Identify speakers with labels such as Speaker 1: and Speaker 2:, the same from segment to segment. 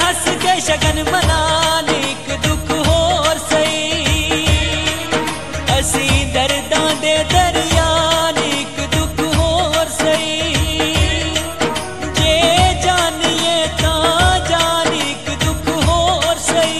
Speaker 1: हस के शगन मनाने एक दुख होर सही असी दर्दां दे दरिया ने एक दुख होर सही जे जानिए तां जान एक दुख होर सही।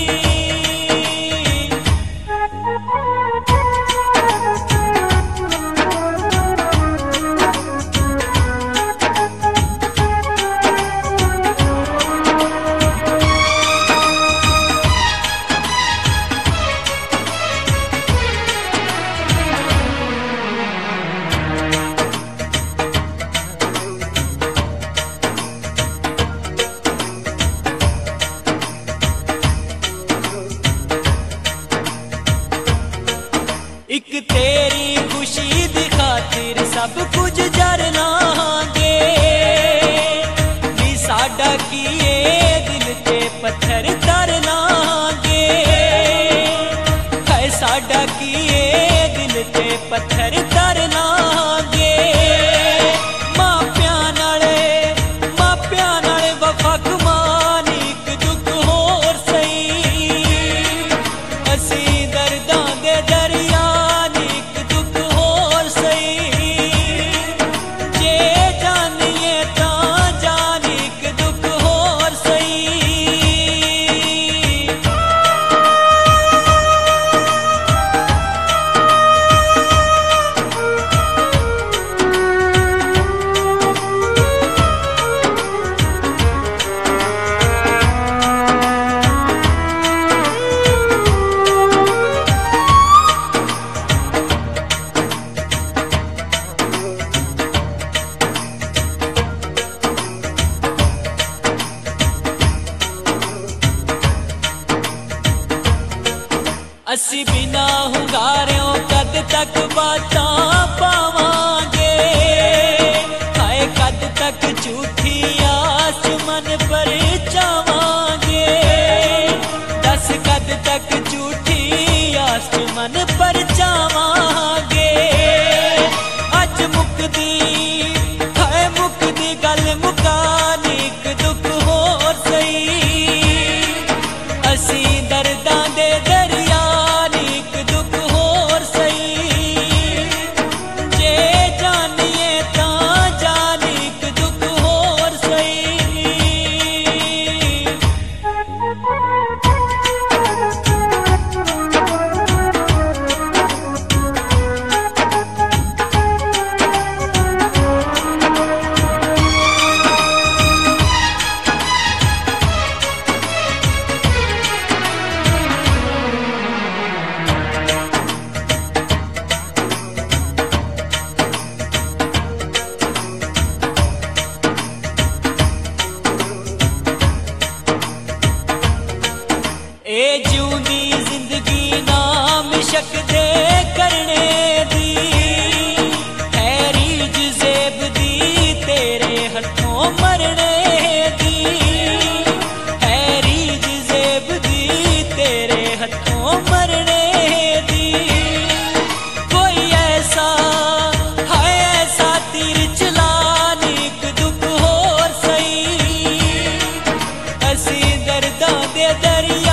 Speaker 1: एक तेरी खुशी दी खातिर सब कुछ जर लांगे नी साडा किए दिल ते पत्थर तर लांगे है साडा किए दिल ते पत्थर तर लांगे मापियां नाले वफा कमान एक दुख होर सही असी दर्दां दे दरिया असी बिना हुंगारियों कद तक बातां पावांगे हाय कद तक झूठी आस मन पर चावांगे दस कद तक झूठी आस मन पर चावांगे अज मुकदी गल मुकान एक दुख होर सही असी दर्दां दे दरिया ए जूनी जिंदगी नाम शक दे करने दी हैरी जुज़ेब दी तेरे हथों मरने दी हैरी जुज़ेब दी तेरे हथों मरने दी कोई ऐसा तीर चलान एक दुख होर सही असी दर्दां दे दरिया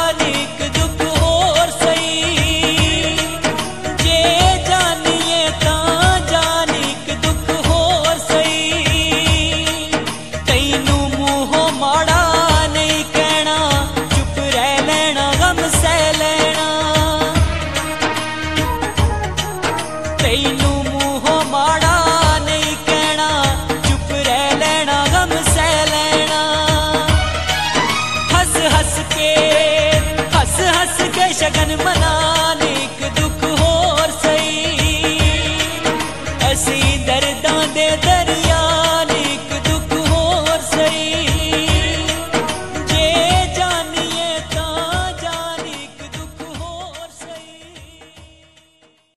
Speaker 1: तैनू मूहों माड़ा नहीं कहना चुप रह लेना गम सह लेना हंस हंस के शगन मना